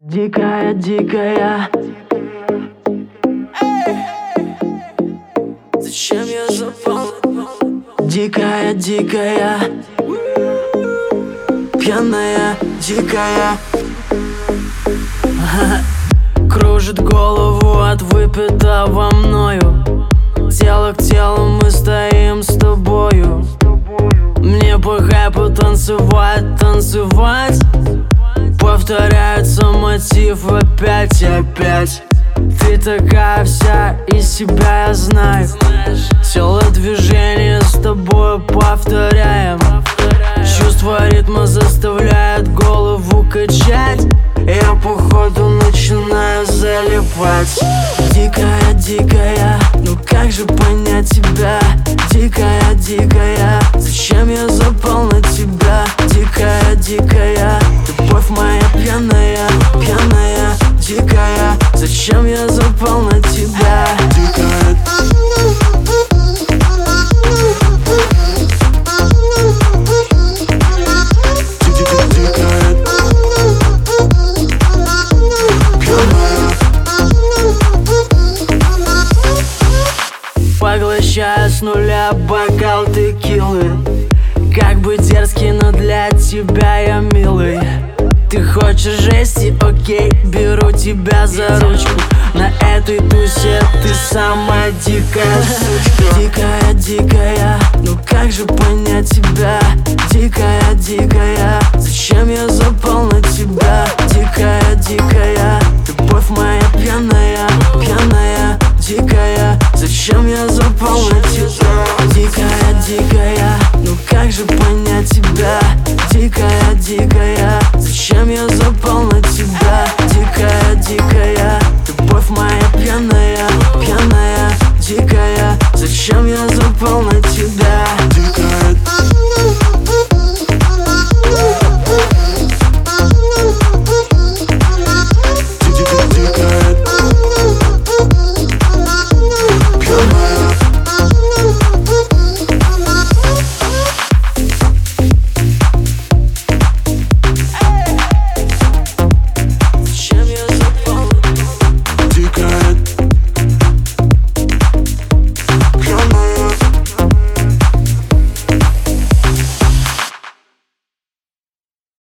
Дикая, дикая. Зачем я запал? Дикая, дикая. Пьяная, дикая. Кружит голову от выпитого мною. Тело к телу мы стоим с тобою. Мне по хайпу танцевать, танцевать. Повторяется мотив опять и опять. Ты такая вся из себя, я знаю. Телодвижение с тобой повторяем. Чувство ритма заставляет голову качать. Я походу начинаю залипать. Дикая, дикая, ну как же понять тебя? Дикая, дикая, зачем я запал на тебя? Дикая, дикая, любовь моя пьяная, пьяная, дикая, зачем я запал на тебя? Дикая. Поглощая с нуля бокал текилы. Как бы дерзкий, но для тебя я милый. Ты хочешь жести, окей, беру тебя за ручку. На этой тусе ты самая дикая сучка. Дикая, дикая, ну как же понять тебя? Дикая, дикая, зачем я запал на тебя? Дикая,